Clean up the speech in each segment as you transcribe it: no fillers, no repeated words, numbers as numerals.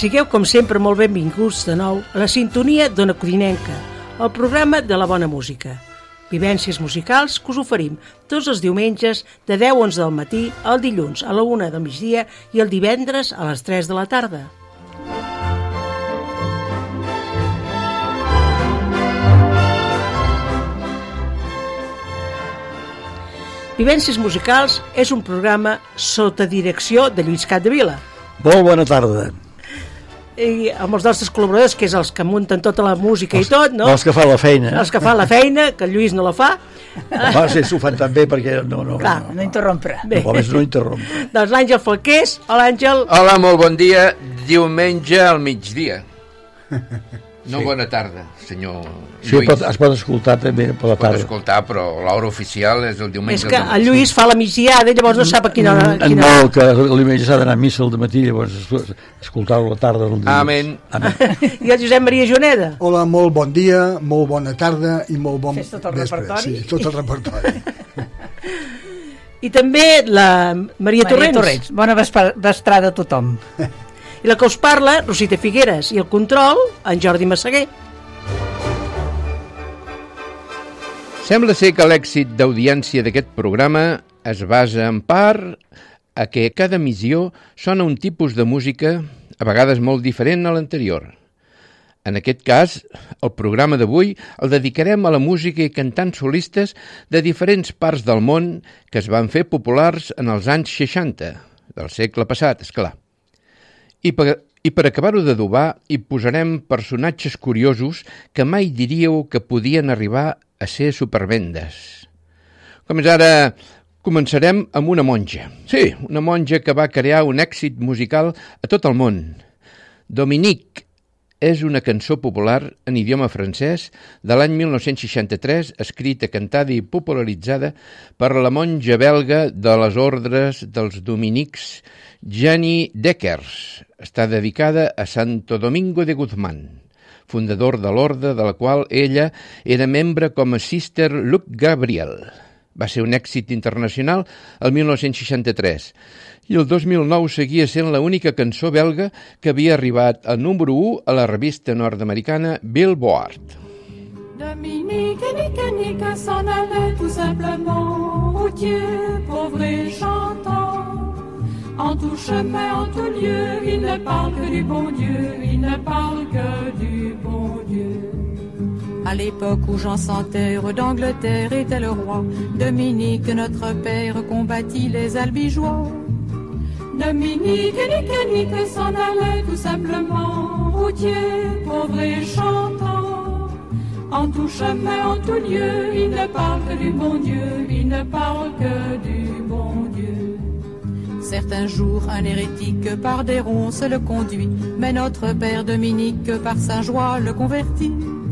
Sigueu, com sempre, molt benvinguts de nou a la sintonia d'Ona Codinenca, el programa de la bona música. Vivències musicals que us oferim tots els diumenges de 10 a 11 del matí, el dilluns a la 1 del migdia i el divendres a les 3 de la tarda. Vivències musicals és un programa sota direcció de Lluís Capdevila. Molt bona tarda. I amb els nostres col·laboradors, que és els que munten tota la música i tot, no? Els que fan la feina. Els que fan la feina, que el Lluís no la fa. Va, sí, s'ho fan també perquè no interrompre. No interrompre. Doncs l'Àngel Falqués. Hola, Àngel. Hola, molt bon dia. Diumenge al migdia. No, sí. Bona tarda, senyor sí, Lluís. Es pot escoltar també per la tarda. Es pot escoltar, però l'hora oficial és el diumenge. És que el Lluís fa la migdiada i llavors no sap a quina hora. No, que el diumenge s'ha d'anar a missa al matí, llavors escoltar-ho a la tarda. Amén. I el Josep Maria Juneda. Hola, molt bon dia, molt bona tarda i molt bon vespre. Tot el repertori? Sí, tot el repertori. I també la Maria Torrents. Bona vesprada a tothom. I la que us parla, Rosita Figueres, i el control, en Jordi Massaguer. Sembla ser que l'èxit d'audiència d'aquest programa es basa en part a que cada emissió sona un tipus de música a vegades molt diferent a l'anterior. En aquest cas, el programa d'avui el dedicarem a la música i cantants solistes de diferents parts del món que es van fer populars en els anys 60, del segle passat, esclar. I per acabar-ho d'adobar, hi posarem personatges curiosos que mai diríeu que podien arribar a ser supervendes. Com és ara, començarem amb una monja. Sí, una monja que va crear un èxit musical a tot el món. Dominique és una cançó popular en idioma francès de l'any 1963, escrita, cantada i popularitzada per la monja belga de les ordres dels dominics, Jeanne Deckers. Està dedicada a Santo Domingo de Guzmán, fundador de l'orde de la qual ella era membre com a Sister Luc Gabriel. Va ser un èxit internacional el 1963 i el 2009 seguia sent l'única cançó belga que havia arribat al número 1 a la revista nord-americana Billboard. Dominique, Nique, s'en allait tout simplement, routier, pauvre et chantant. En tout chemin, en tout lieu, il ne parle que du bon Dieu, il ne parle que du bon Dieu. À l'époque où Jean sans terre d'Angleterre était le roi, Dominique, notre père, combattit les albigeois. Dominique, Nique, s'en allait tout simplement, routier, pauvre et chantant. En tout chemin, en tout lieu, il ne parle que du bon Dieu, il ne parle que du bon Dieu. Certains jours, un hérétique par des ronces le conduit, mais notre père Dominique par sa joie le convertit.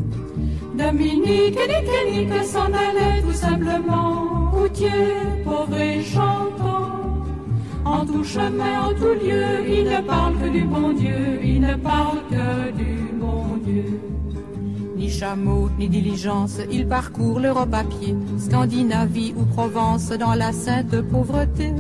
Dominique, Nique, s'en allait tout simplement, routier, pauvre et chantant. En tout chemin, en tout lieu, il ne parle que du bon Dieu, il ne parle que du bon Dieu. Ni chameau, ni diligence, il parcourt l'Europe à pied, Scandinavie ou Provence dans la sainte pauvreté.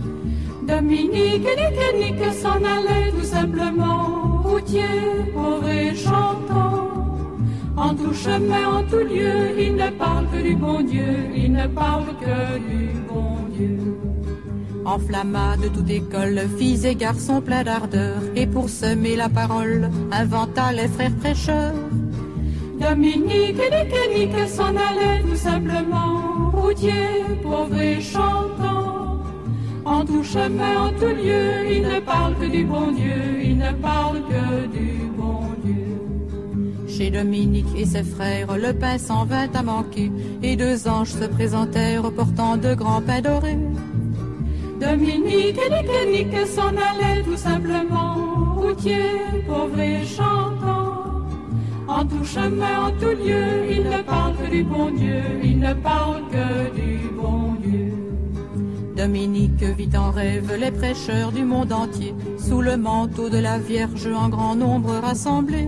Dominique, Nique, s'en allait tout simplement, routier, pauvre et chantant. En tout chemin, en tout lieu, il ne parle que du bon Dieu, il ne parle que du bon Dieu. Enflamma de toute école, filles et garçons pleins d'ardeur, et pour semer la parole, inventa les frères prêcheurs. Dominique, Nique, s'en allait tout simplement, routier, pauvre et chantant. En tout chemin, en tout lieu, il ne parle que du bon Dieu, il ne parle que du bon Dieu. Chez Dominique et ses frères, le pain s'en vint à manquer, et deux anges se présentèrent portant de grands pains dorés. Dominique, Nique, s'en allait tout simplement, routier, pauvre et chantant. En tout chemin, en tout lieu, il ne parle que du bon Dieu, il ne parle que du bon Dieu. Dominique vit en rêve les prêcheurs du monde entier, sous le manteau de la Vierge en grand nombre rassemblés.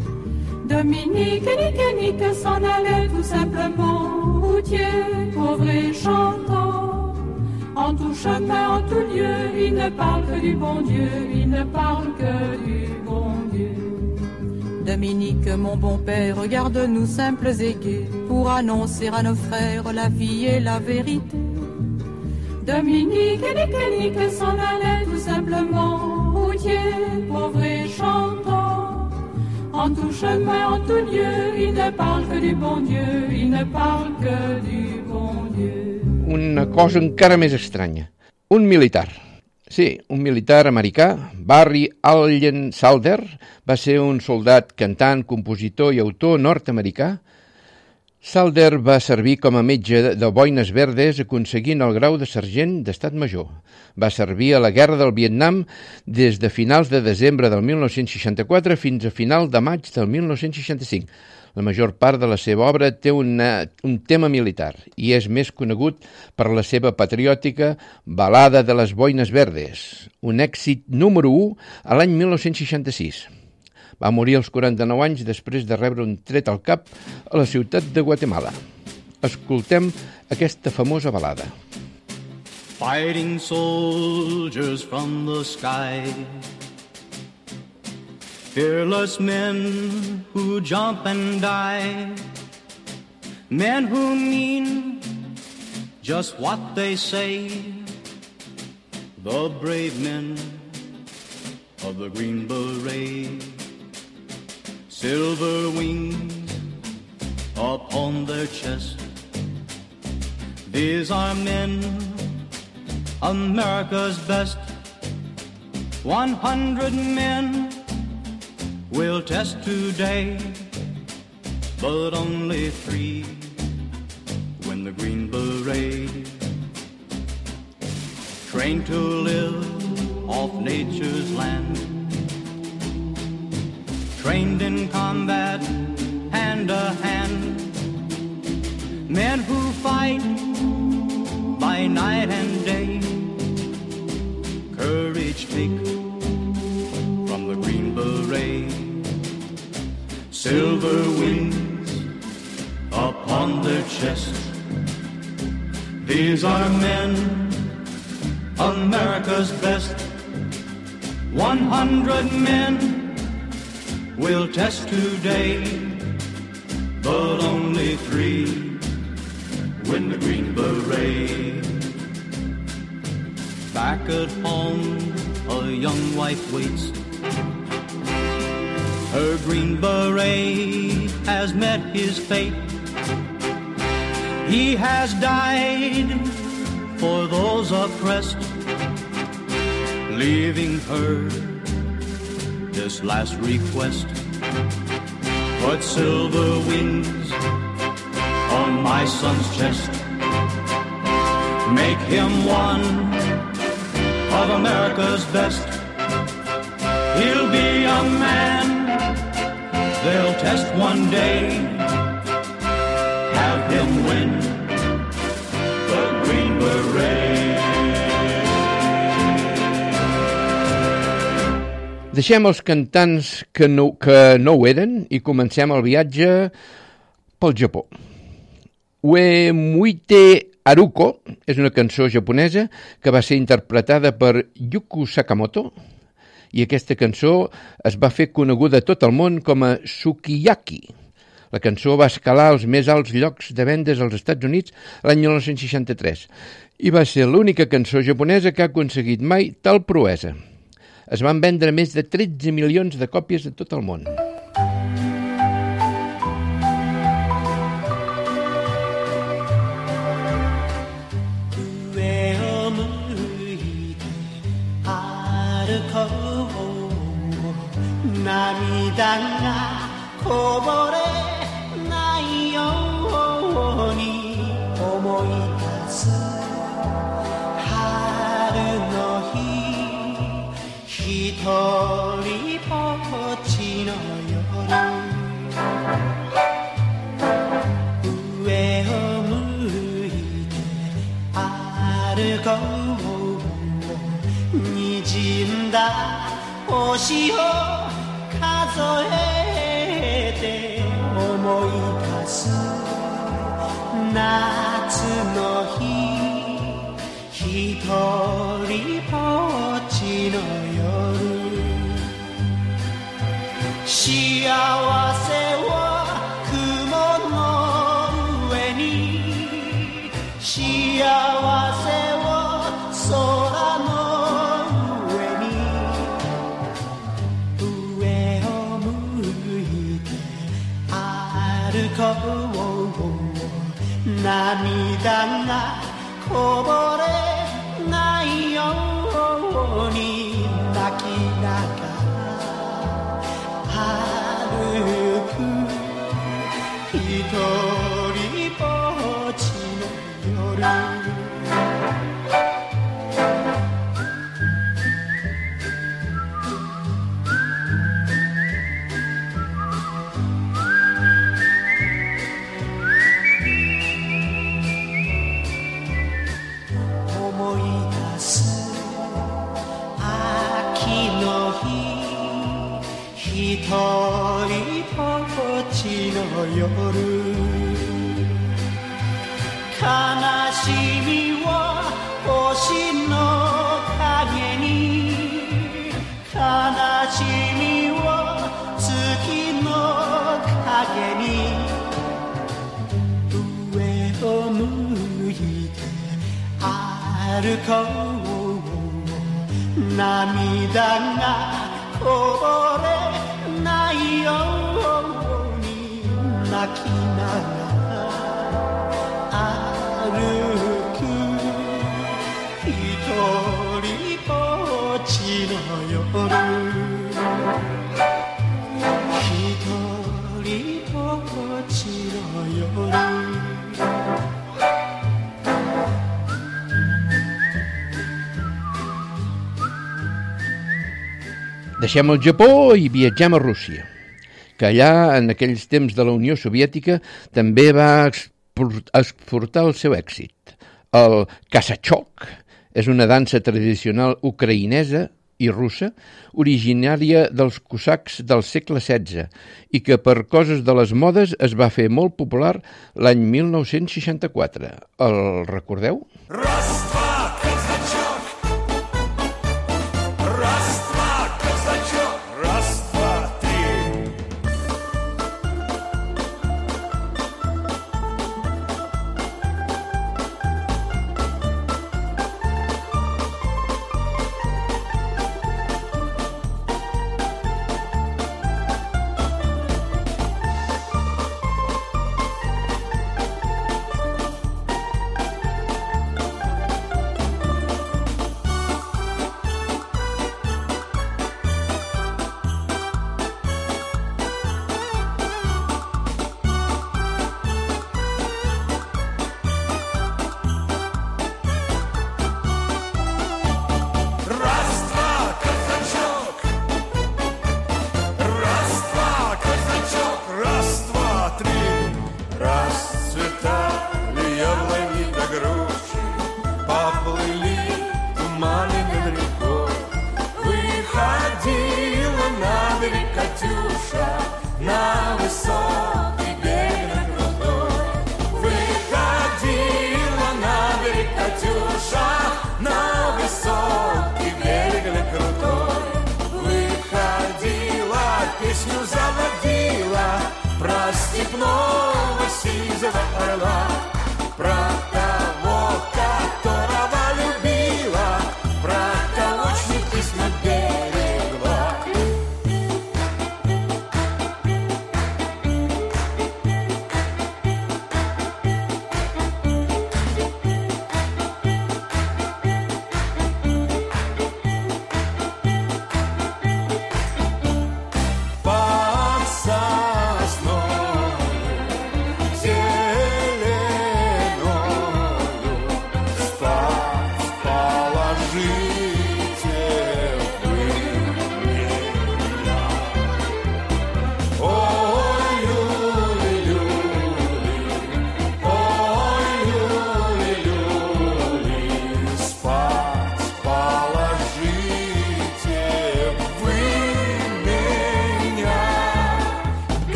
Dominique, Nique, s'en allait tout simplement, routier, pauvre et chantant. En tout tout chemin, en tout lieu, il ne parle que du bon Dieu, il ne parle que du bon Dieu. Dominique, mon bon père, regarde-nous simples et gais, pour annoncer à nos frères la vie et la vérité. Dominique, Nique s'en allait tout simplement, routier, pauvre et chantant. En tout chemin, en tout lieu, il ne parle que du bon Dieu, il ne parle que du bon Dieu. Una cosa encara més estranya. Un militar. Sí, un militar americà, Barry Allen Salder, va ser un soldat, cantant, compositor i autor nord-americà. Salder va servir com a metge de boines verdes aconseguint el grau de sergent d'estat major. Va servir a la Guerra del Vietnam des de finals de desembre del 1964 fins a final de maig del 1965. La major part de la seva obra té un tema militar i és més conegut per la seva patriòtica Balada de les Boines Verdes, un èxit número 1 a l'any 1966. Va morir als 49 anys després de rebre un tret al cap a la ciutat de Guatemala. Escoltem aquesta famosa balada. Fighting soldiers from the sky, fearless men who jump and die, men who mean just what they say, the brave men of the Green Beret. Silver wings upon their chest, these are men, America's best. 100 men will test today, but only 3 win the Green Beret. Trained to live off nature's land, trained in combat hand to hand, men who fight by night and day, courage take from the Green Beret. Silver wings upon their chest, these are men, America's best. 100 men will test today, but only 3 win the Green Beret. Back at home, a young wife waits. Her Green Beret has met his fate. He has died for those oppressed, leaving her this last request. Put silver wings on my son's chest, make him one of America's best. He'll be a man they'll test one day, have him win the Green Beret. Deixem els cantants que no ho eren i comencem el viatge pel Japó. Uemuite Haruko és una cançó japonesa que va ser interpretada per Yuko Sakamoto i aquesta cançó es va fer coneguda a tot el món com a Sukiyaki. La cançó va escalar als més alts llocs de vendes als Estats Units l'any 1963 i va ser l'única cançó japonesa que ha aconseguit mai tal proesa. Es van vendre més de 13 milions de còpies a tot el món. りぼっちの夜幸せは雲の上に幸せは空の上に上を向いて歩こう涙がこぼれないように泣きながら歩く一人ぼっちの夜一人ぼっちの夜悲しみは星の影に悲しみは月の影に上を向いて歩こう涙がこぼれないように泣きながら歩く一人ぼっちの夜一人ぼっちの夜 Deixem el Japó i viatgem a Rússia, que allà, en aquells temps de la Unió Soviètica, també va exportar el seu èxit. El Kasachok és una dansa tradicional ucraïnesa i russa, originària dels cosacs del segle XVI i que per coses de les modes es va fer molt popular l'any 1964. El recordeu?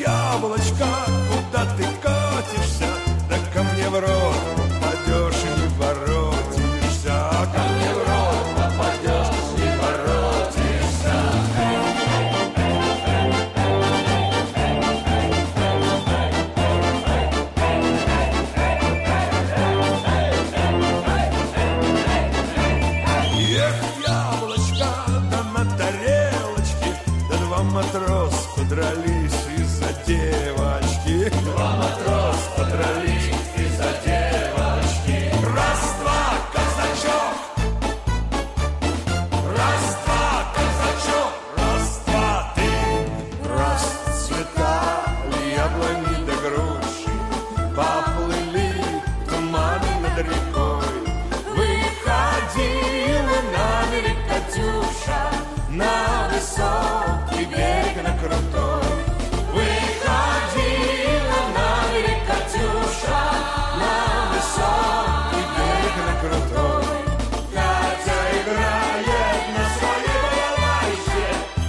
яблочко, куда ты катишься? Да ко мне в рот попадешь и не воротишься. Ко мне в рот попадешь, не воротишься. Эх, яблочко, да на тарелочке, да два матроса подрались из-за девочки. Два матроса подрались из-за девочки. Раз-два, казачок! Раз-два, казачок! Раз-два, ты! Расцветали яблони да груши, поплыли туманы над рекой. Выходила на берег Катюша, на высокий берег, на крутой. Выходила на берег Катюша, на высокий берег, на крутой. Катя играет на своей балалайке.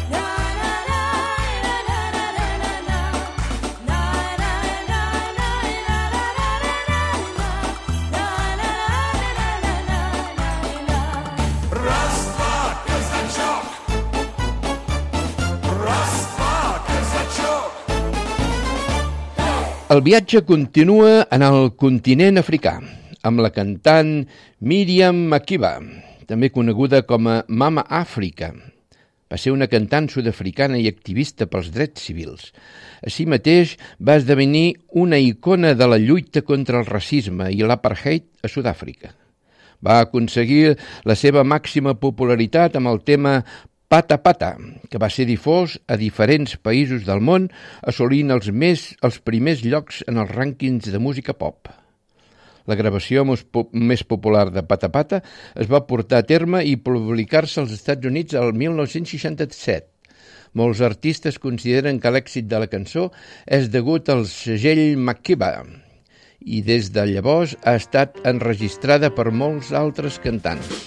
Раз-два, казачок! Раз-два, казачок! El viatge continua en el continent africà, amb la cantant Miriam Makeba, també coneguda com a Mama Àfrica. Va ser una cantant sud-africana i activista pels drets civils. Així mateix va esdevenir una icona de la lluita contra el racisme i l'apartheid a Sud-àfrica. Va aconseguir la seva màxima popularitat amb el tema Pata Pata, que va ser difós a diferents països del món, assolint els primers llocs en els rànquings de música pop. La gravació més popular de Pata Pata es va portar a terme i publicar-se als Estats Units el 1967. Molts artistes consideren que l'èxit de la cançó és degut al segell Makeba, i des de llavors ha estat enregistrada per molts altres cantants.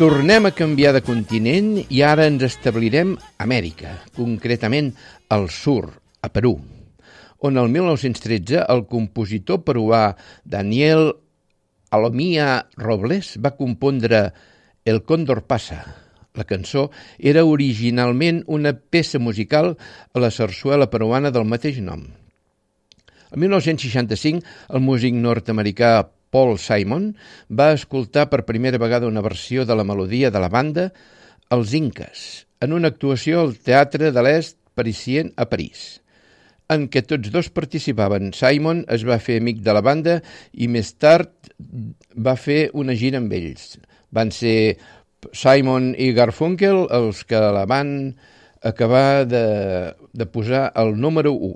Tornem a canviar de continent i ara ens establirem a Amèrica, concretament al sur, a Perú, on el 1913 el compositor peruà Daniel Alomía Robles va compondre El Cóndor passa. La cançó era originalment una peça musical a la sarsuela peruana del mateix nom. El 1965, el músic nord-americà Paul Simon va escoltar per primera vegada una versió de la melodia de la banda Els Incas en una actuació al Teatre de l'Est Parisien a París, en què tots dos participaven. Simon es va fer amic de la banda i més tard va fer una gira amb ells. Van ser Simon i Garfunkel els que la van acabar de posar al número 1.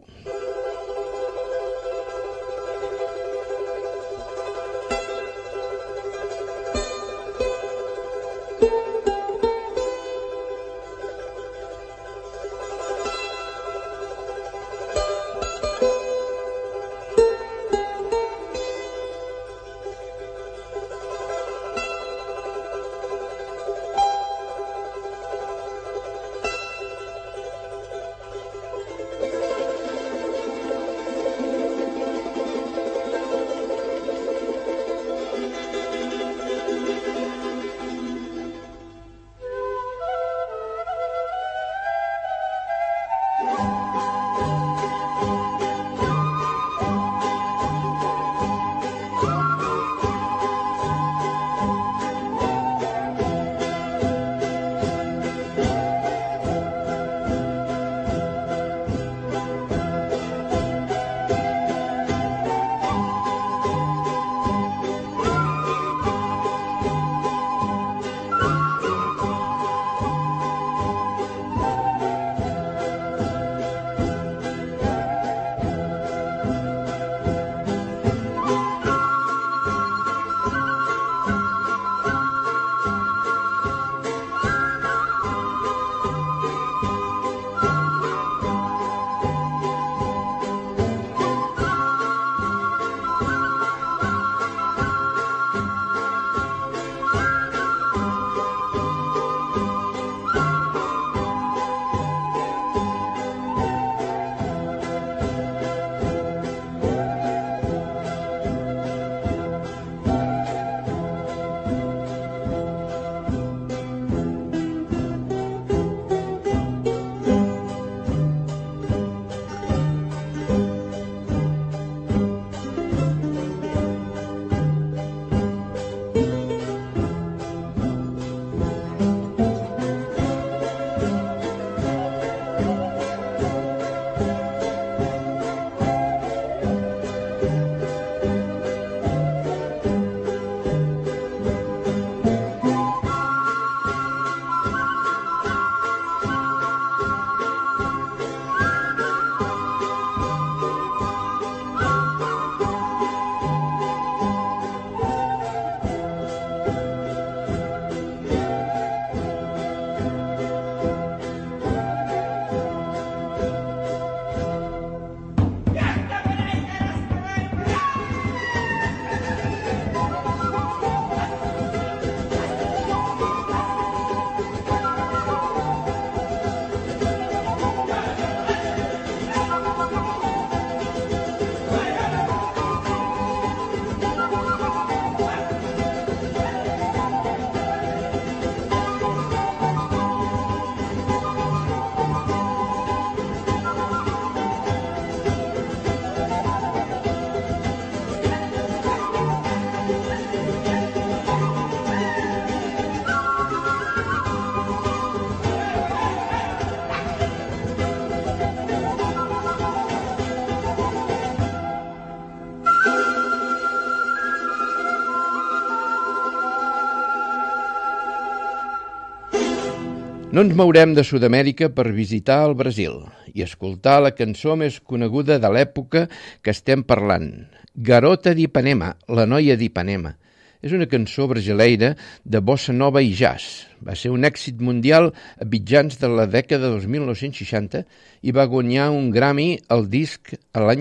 No ens mourem de Sud-amèrica per visitar el Brasil i escoltar la cançó més coneguda de l'època que estem parlant, Garota d'Ipanema, la noia d'Ipanema. És una cançó brasileira de bossa nova i jazz. Va ser un èxit mundial a mitjans de la dècada dels 1960 i va guanyar un Grammy al disc l'any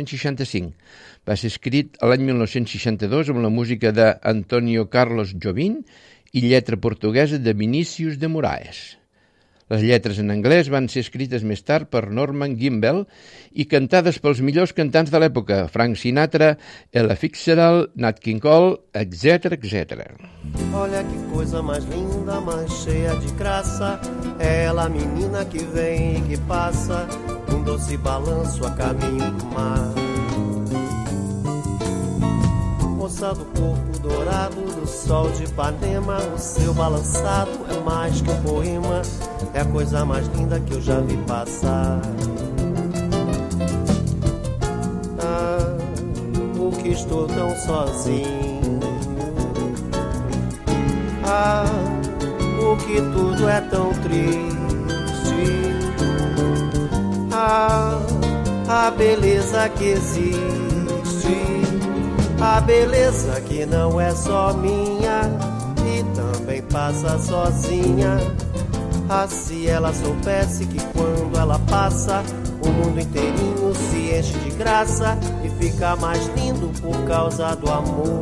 1965. Va ser escrit l'any 1962 amb la música d'Antonio Carlos Jobim i lletra portuguesa de Vinícius de Moraes. Les lletres en anglès van ser escrites més tard per Norman Gimbel i cantades pels millors cantants de l'època, Frank Sinatra, Ella Fitzgerald, Nat King Cole, etc, etc. Olha que coisa mais linda, mais cheia de graça, é ela a menina que vem e que passa, um doce balanço a caminho do mar. Moça do corpo dourado do sol de Ipanema, o seu balançado é mais que um poema, é a coisa mais linda que eu já vi passar. Ah, por que estou tão sozinho? Ah, por que tudo é tão triste? Ah, a beleza que existe, a beleza que não é só minha e também passa sozinha. Ah, se ela soubesse que quando ela passa, o mundo inteirinho se enche de graça e fica mais lindo por causa do amor.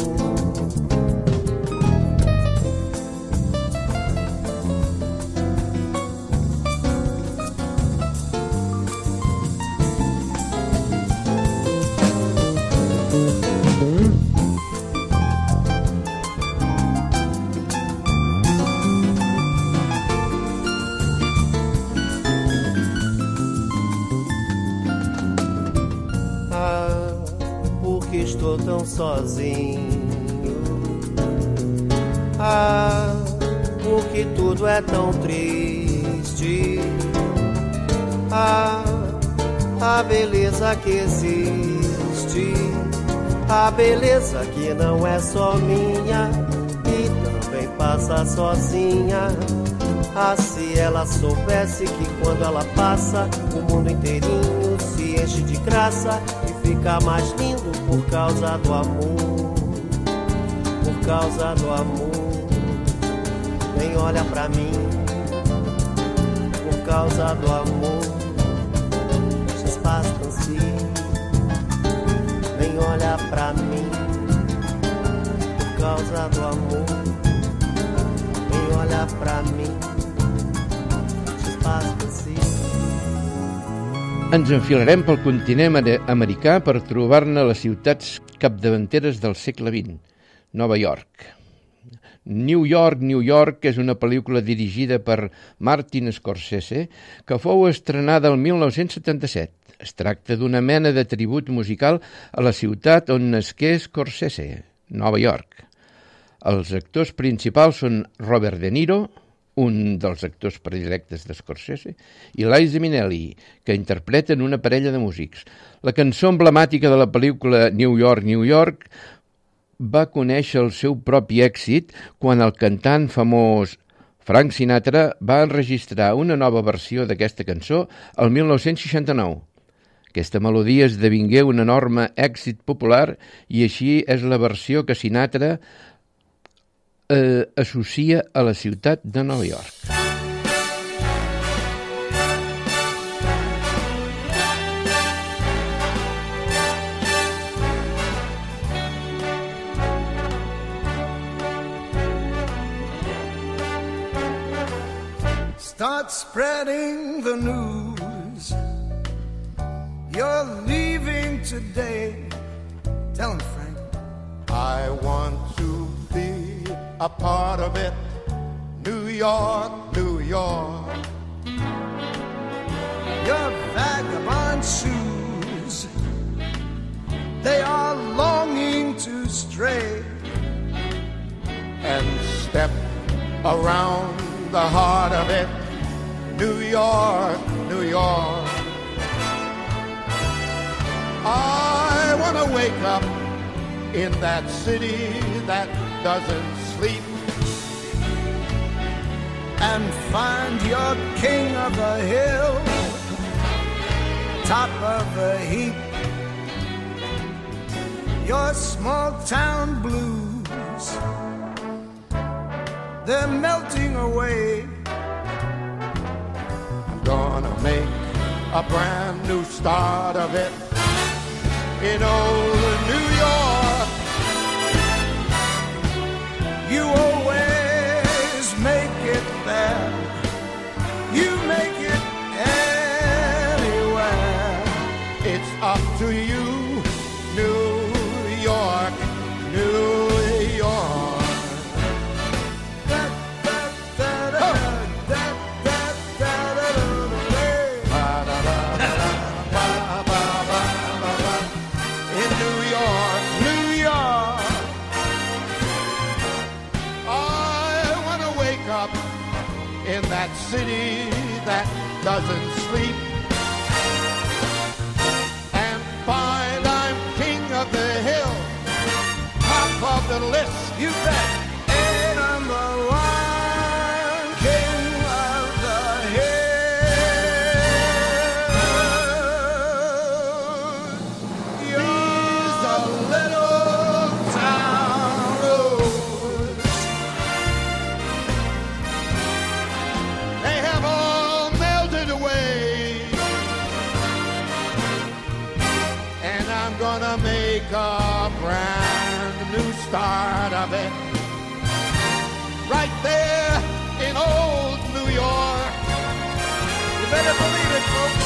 Estou tão sozinho. Ah, porque tudo é tão triste. Ah, a beleza que existe, a beleza que não é só minha e também passa sozinha. Ah, se ela soubesse que quando ela passa, o mundo inteirinho se enche de graça e fica mais lindo por causa do amor, por causa do amor. Nem olha pra mim, por causa do amor. Se passe ainsi, nem olha pra mim, por causa do amor. Nem olha pra mim. Ens enfilarem pel continent americà per trobar-ne les ciutats capdavanteres del segle XX, Nova York. New York, New York és una pel·lícula dirigida per Martin Scorsese que fou estrenada el 1977. Es tracta d'una mena de tribut musical a la ciutat on nasqué Scorsese, Nova York. Els actors principals són Robert De Niro, un dels actors predilectes de Scorsese, i Liza Minnelli, que interpreten una parella de músics. La cançó emblemàtica de la pel·lícula New York, New York va conèixer el seu propi èxit quan el cantant famós Frank Sinatra va enregistrar una nova versió d'aquesta cançó el 1969. Aquesta melodia esdevingué un enorme èxit popular i així és la versió que Sinatra associa a la ciutat de Nova York. Start spreading the news. You're leaving today. Tell him, Frank. I want to be a part of it. New York, New York. Your vagabond shoes, they are longing to stray and step around the heart of it. New York, New York. I want to wake up in that city that doesn't sleep and find your king of the hill, top of the heap. Your small town blues, they're melting away. I'm gonna make a brand new start of it in old New York. You always city that doesn't sleep, and find I'm king of the hill, top of the list, you bet. And number one, king of the hill. You're a little town road. They have all melted away, and I'm gonna make a brand new start of it right there in old New York. You better believe it, folks.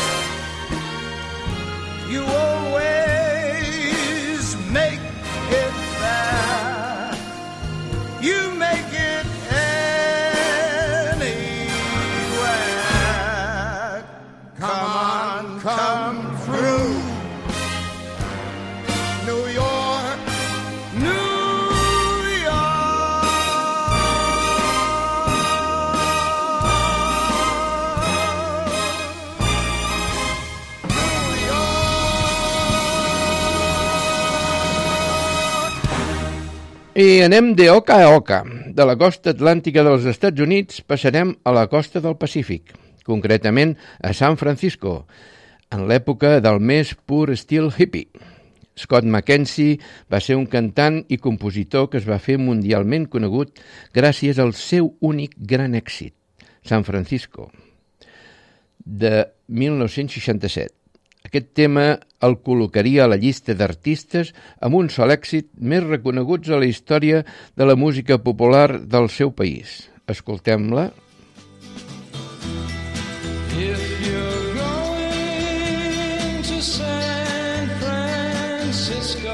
You always make it there. You make it anywhere. Come on, come through. New York, New I anem de oca a oca. De la costa atlàntica dels Estats Units passarem a la costa del Pacífic, concretament a San Francisco, en l'època del més pur estil hippie. Scott McKenzie va ser un cantant i compositor que es va fer mundialment conegut gràcies al seu únic gran èxit, San Francisco, de 1967. Aquest tema el col·locaria a la llista d'artistes amb un sol èxit més reconeguts a la història de la música popular del seu país. Escoltem-la. If you're going to San Francisco,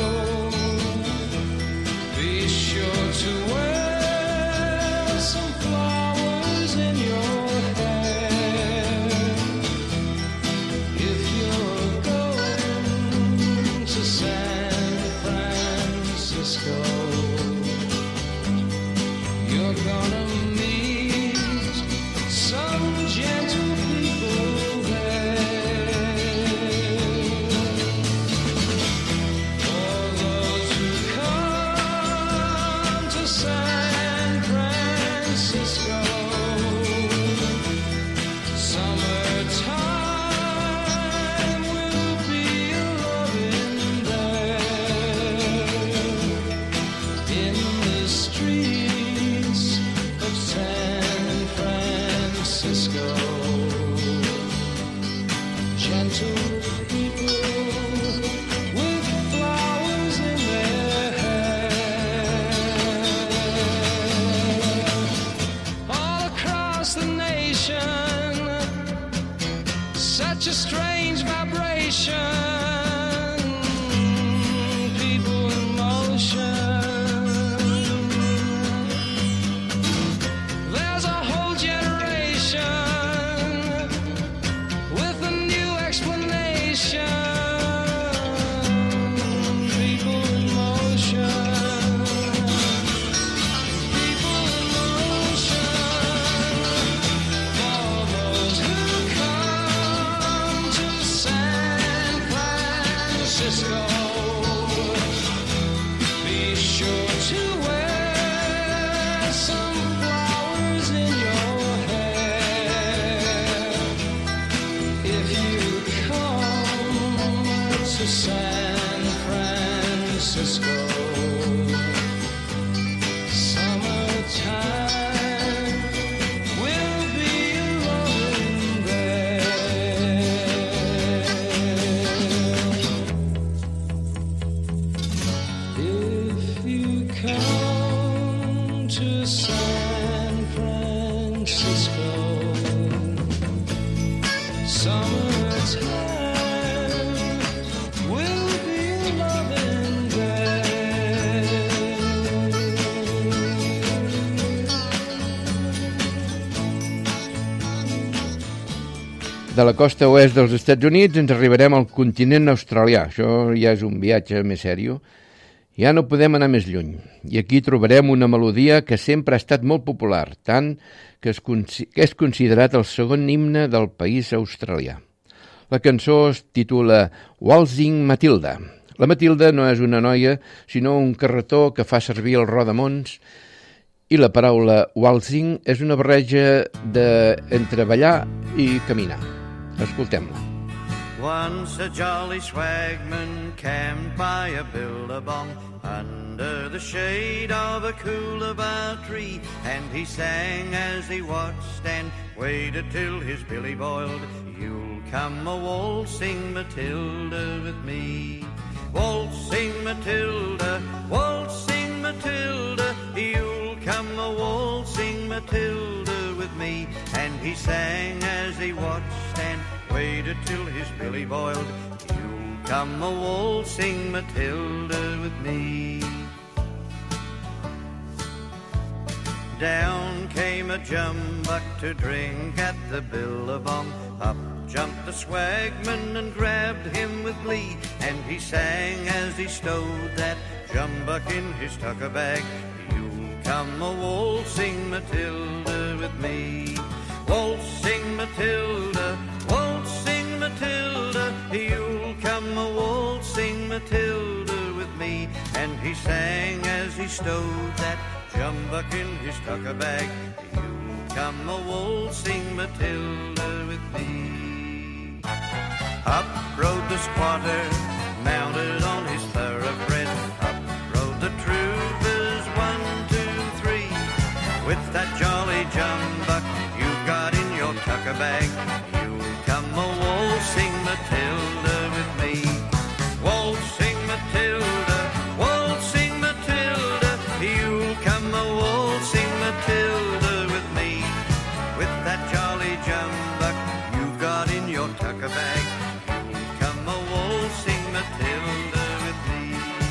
be sure to wear some flowers in your hair. If you're going to San Francisco, you're gonna meet some gentle people there. For those who come to San Francisco, summertime will be a-loving there. In the streets of San Francisco, gentle people with flowers in their hair. All across the nation, such a strange vibration, people in motion. There's a whole generation with a new explanation. People in motion. People in motion. For those who come to San Francisco, be sure to wear some flowers in your hair. If you come to San Francisco, summertime will be a-loving there. If you come to San Francisco, summertime will be a-loving there. De la costa oest dels Estats Units ens arribarem al continent australià. Això ja és un viatge més sèrio. Ja no podem anar més lluny, i aquí trobarem una melodia que sempre ha estat molt popular, tant que és considerat el segon himne del país australià. La cançó es titula Waltzing Matilda. La Matilda no és una noia, sinó un carretó que fa servir el rodamons, i la paraula waltzing és una barreja entre ballar i caminar. Escoltem-la. Once a jolly swagman camped by a billabong under the shade of a coolabah tree, and he sang as he watched and waited till his billy boiled. You'll come a waltzing Matilda with me. Waltzing Matilda, waltzing Matilda, you'll come a waltzing Matilda with me. And he sang as he watched and waited till his billy boiled. You'll come a waltzing Matilda with me. Down came a jumbuck to drink at the billabong. Up jumped the swagman and grabbed him with glee, and he sang as he stowed that jumbuck in his tucker bag. You'll come a waltzing Matilda with me. Waltzing Matilda, waltzing Matilda, you'll come a waltzing Matilda with me. And he sang as he stowed that jumbuck in his tucker bag. You'll come a waltzing Matilda with me. Up rode the squatter, mounted on his thoroughbred. Up rode the troopers, 1, 2, 3. With that jolly jumbuck you got in your tucker bag, you'll come a waltzing Matilda with me. Waltzing Matilda, waltzing Matilda, you'll come a waltzing Matilda with me. With that jolly jumbuck you got in your tucker bag, you'll come a waltzing Matilda with me.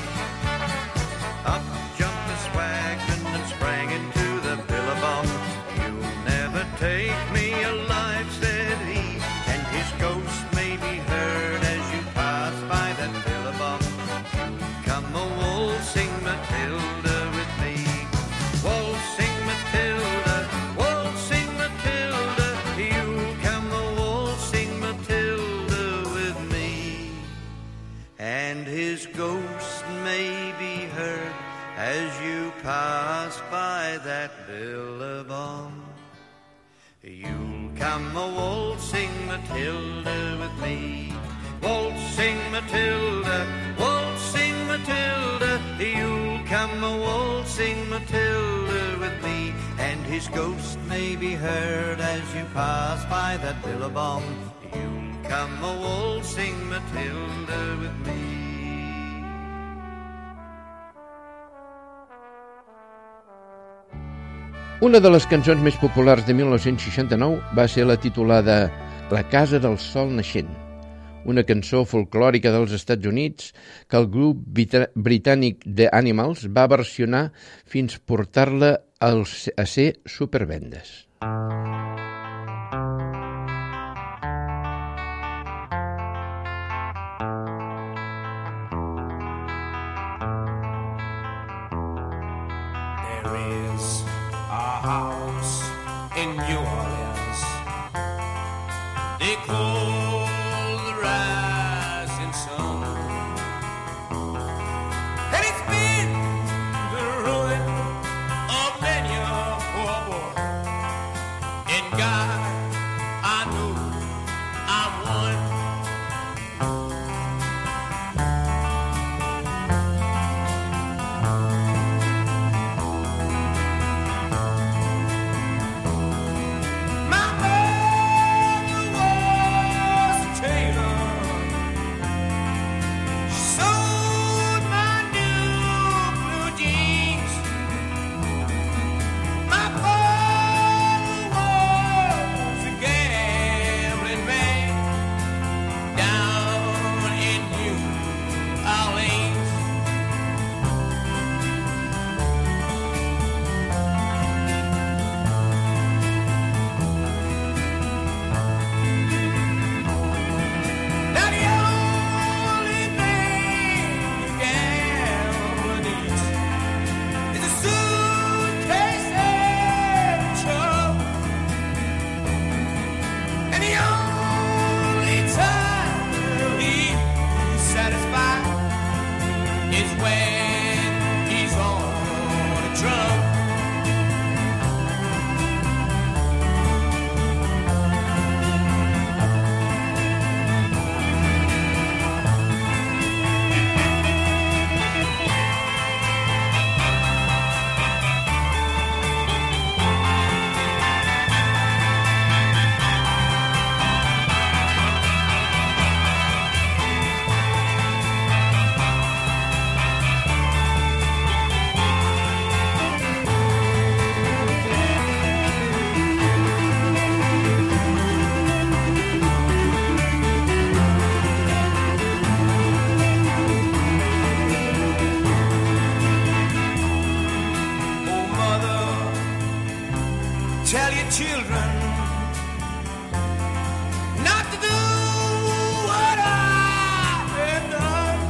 Up jumped the swagman and sprang into the billabong. You'll never take me alive, said he, and his ghost may be heard as you pass by that billabong. You'll come a waltzing Matilda with me. Waltzing Matilda, waltzing Matilda, you'll come a waltzing Matilda with me. And his ghost may be heard as you pass by that billabong. You'll come a waltzing Matilda with me. Waltzing Matilda, waltzing Matilda, you'll come a waltzing Matilda with me. And his ghost may be heard as you pass by that billabong. You'll come a waltzing Matilda with me. Una de les cançons més populars de 1969 va ser la titulada La casa del sol naixent, una cançó folclòrica dels Estats Units que el grup britànic The Animals va versionar fins portar-la a ser supervendes. House in New Orleans they call the rising sun, and it's been the ruin of many a poor boy. And God, I know I'm one. is when he's on a drum. Tell your children not to do what I have done.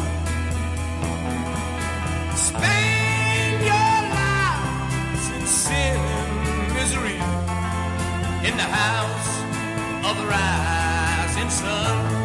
Spend your lives in sin and misery in the house of the rising sun.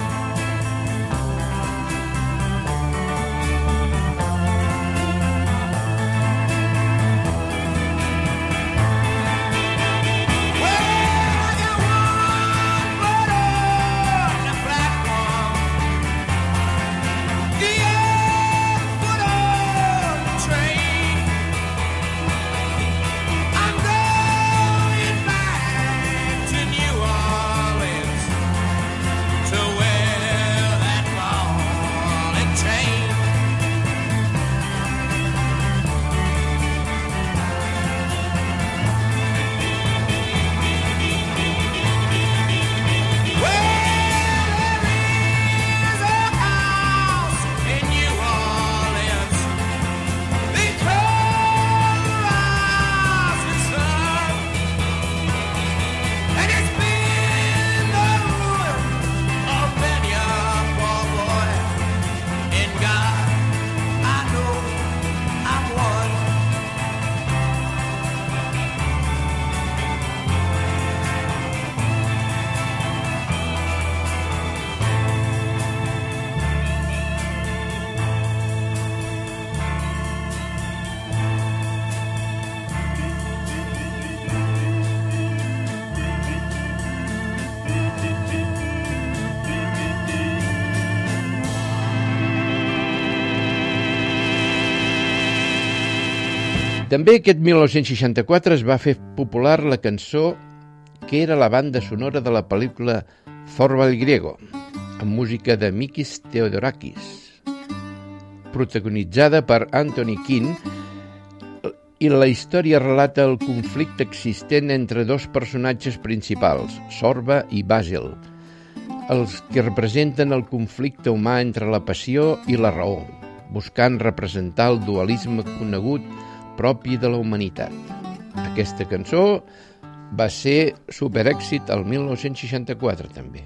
També aquest 1964 es va fer popular la cançó que era la banda sonora de la pel·lícula Zorba el Griego, amb música de Mikis Theodorakis, protagonitzada per Anthony Quinn, i la història relata el conflicte existent entre dos personatges principals, Zorba i Basil, els que representen el conflicte humà entre la passió i la raó, buscant representar el dualisme conegut propi de la humanitat. Aquesta cançó va ser superèxit el 1964 també.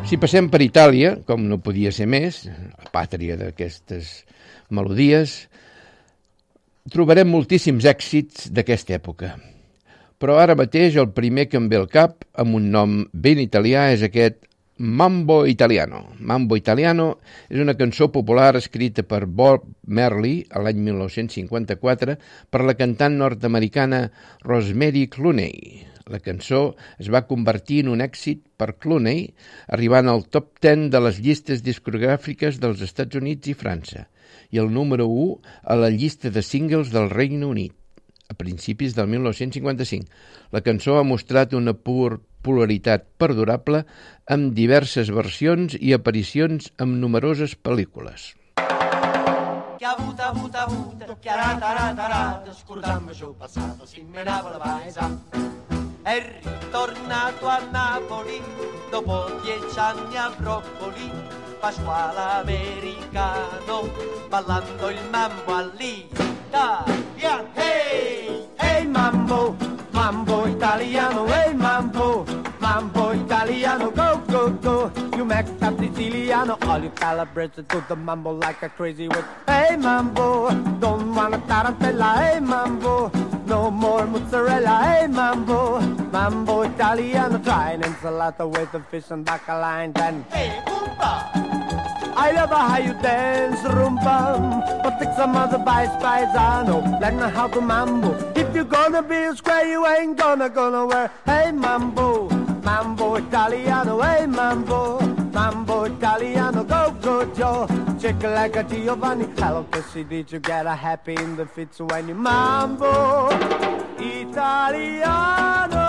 Si passem per Itàlia, com no podia ser més, la pàtria d'aquestes melodies, trobarem moltíssims èxits d'aquesta època. Però ara mateix el primer que em ve al cap, amb un nom ben italià, és aquest Mambo Italiano. Mambo Italiano és una cançó popular escrita per Bob Marley a l'any 1954 per la cantant nord-americana Rosemary Clooney. La cançó es va convertir en un èxit per Clooney, arribant al top 10 de les llistes discogràfiques dels Estats Units i França, i el número 1 a la llista de singles del Regne Unit, a principis del 1955. La cançó ha mostrat una popularitat perdurable amb diverses versions i aparicions en numeroses pel·lícules. Che avuta, che arata, scordando il passato, si menava la paesa. È ritornato a Napoli, dopo 10 anni a Broccoli, Pasquale americano, ballando il mambo all'italiano. Hey, hey mambo, mambo italiano, hey mambo, mambo italiano, go, go, go. You make up Siciliano, all you calabrese do the mambo like a crazy witch. Hey mambo, don't wanna tarantella, hey mambo, no more mozzarella, hey mambo, mambo italiano, try an ensalata with the fish and bacala and then hey Oompa! I love how you dance, rumba, but take some other bites, paisano, learn how to mambo. If you're gonna be a square, you ain't gonna wear. Hey mambo, mambo italiano, hey mambo, mambo italiano, go, go, Joe. Shake it like a Giovanni, hello, kissy, did you get a happy in the fits when you mambo italiano?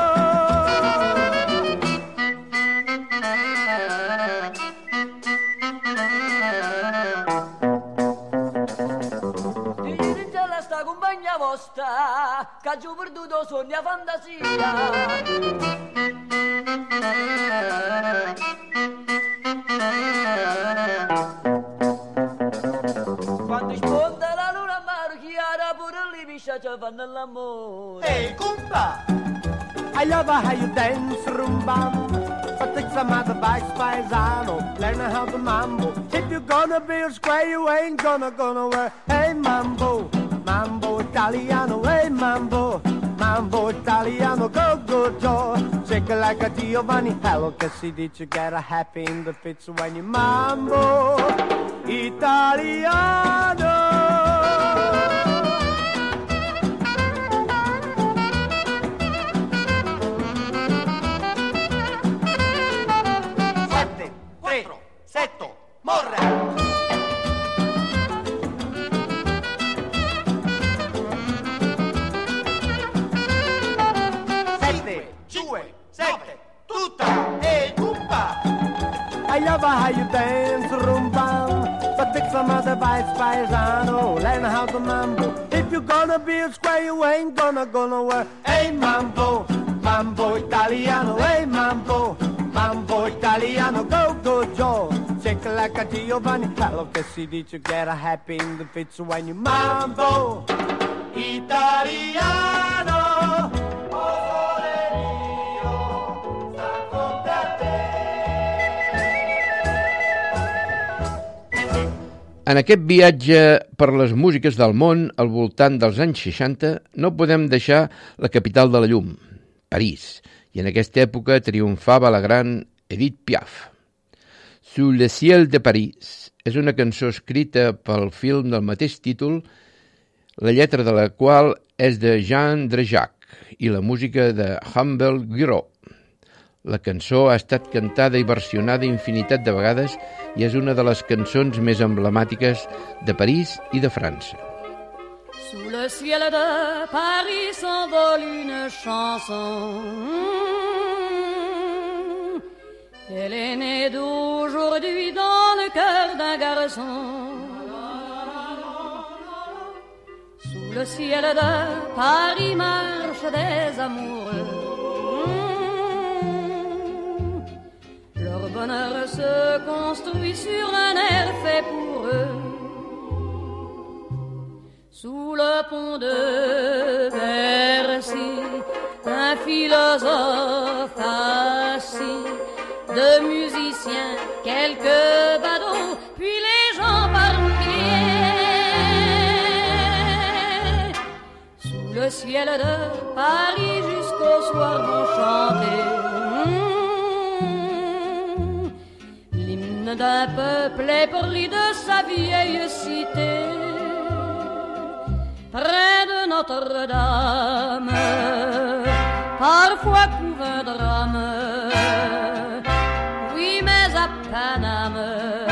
Sta compagna vostra che giù perduto sogna fantasia. Quando sponda la luna marchiara pure lì piscia ci fanno l'amore. Hey compa, I love how you dance rumba, but take some other bites, paisano, learn how to mambo. If you're gonna be a square, you ain't gonna wear. Hey mambo, mambo italiano, hey mambo, mambo italiano, go, go, Joe. Shake it like a Giovanni, hello, Cassie, did you get a happy in the fits when you mambo italiano? Sette, 3, 7, morra! I love how you dance, rumba, but take some other bites, paisano, learn how to mambo. If you're gonna be a square, you ain't gonna wear. Hey mambo, mambo italiano, hey mambo, mambo italiano, go, go, Joe. Shake it like a Giovanni, hello, Cassie, did you get a happy in the fits when you mambo italiano? En aquest viatge per les músiques del món al voltant dels anys 60 no podem deixar la capital de la llum, París, i en aquesta època triomfava la gran Edith Piaf. Sous le ciel de Paris és una cançó escrita pel film del mateix títol, la lletra de la qual és de Jean Drejac i la música de Humble Giraud. La cançó ha estat cantada i versionada infinitat de vegades i és una de les cançons més emblemàtiques de París i de França. Sous le ciel de Paris s'envole une chanson. Elle est née d'aujourd'hui dans le cœur d'un garçon. Sous le ciel de Paris marchent des amoureux. Leur bonheur se construit sur un air fait pour eux. Sous le pont de Bercy, un philosophe assis, de musiciens musiciens, quelques badauds, puis les gens par milliers. Sous le ciel de Paris jusqu'au soir vont chanter l'hymne d'un peuple épris de sa vieille cité. Près de Notre-Dame, parfois couve un drame. Oui, mais à Paname,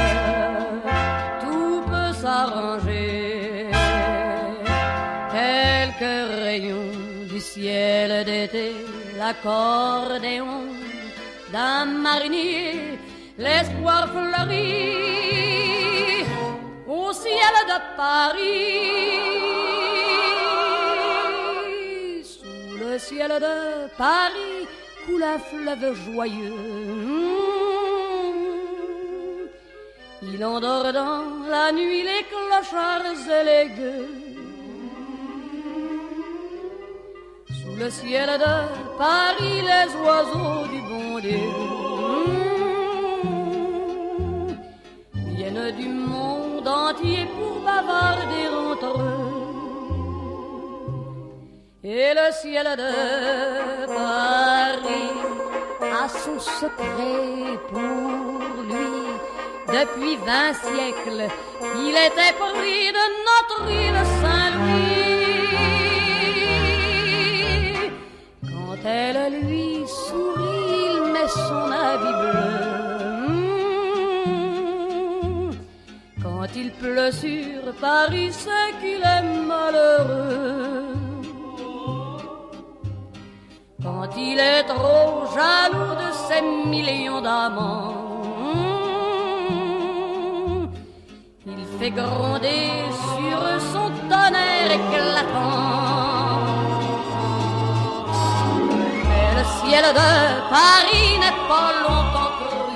tout peut s'arranger. Quelques rayons du ciel d'été, l'accordéon d'un marinier, l'espoir fleurit au ciel de Paris. Le ciel de Paris coule un fleuve joyeux. Il endort dans la nuit les clochards et les gueux. Sous le ciel de Paris les oiseaux du bon Dieu viennent du monde entier pour bavarder entre eux. Et le ciel de Paris a son secret pour lui. Depuis 20 siècles, il était pris de notre île Saint-Louis. Quand elle lui sourit, il met son habit bleu. Quand il pleut sur Paris, c'est qu'il est malheureux. Quand il est trop jaloux de ses millions d'amants, il fait gronder sur son tonnerre éclatant. Mais le ciel de Paris n'est pas longtemps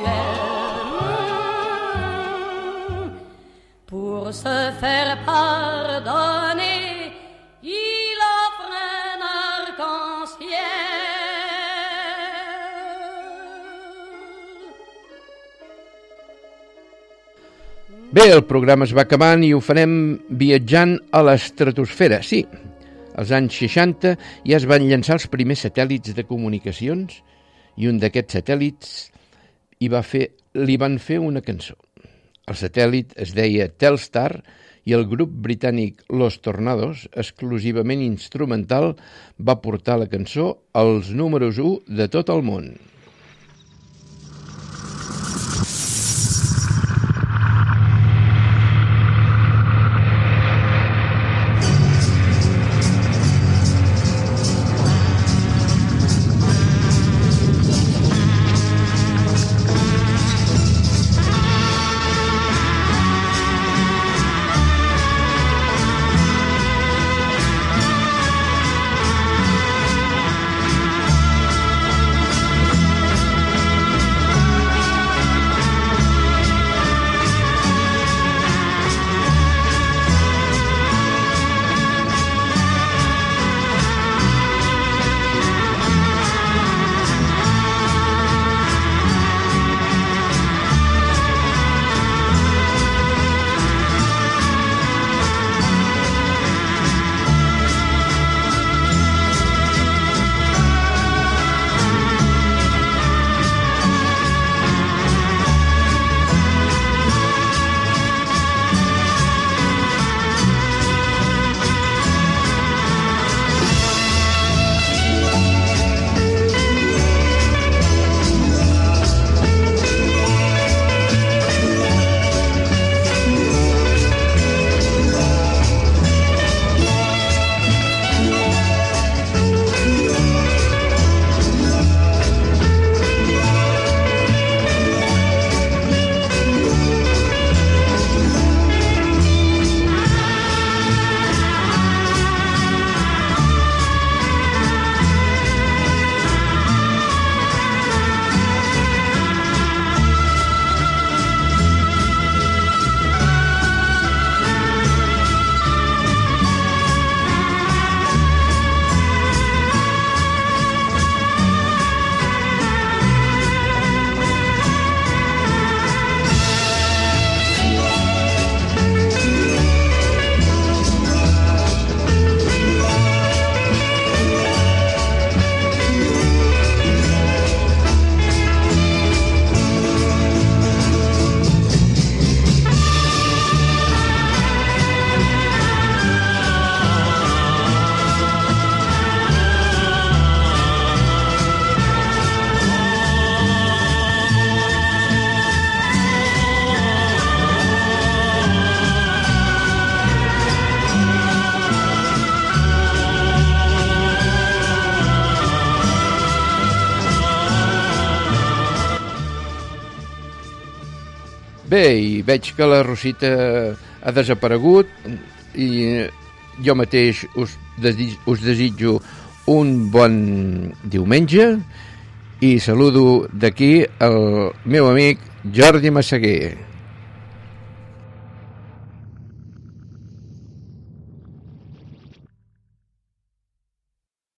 cruel. Pour se faire pardonner, il offre un arc-en-ciel. Bé, el programa es va acabant i ho farem viatjant a l'estratosfera. Sí, als anys 60 ja es van llançar els primers satèl·lits de comunicacions i un d'aquests satèl·lits li van fer una cançó. El satèl·lit es deia Telstar i el grup britànic Los Tornados, exclusivament instrumental, va portar la cançó als números 1 de tot el món. Bé, i veig que la Rosita ha desaparegut i jo mateix us desitjo un bon diumenge i saludo d'aquí el meu amic Jordi Massaguer.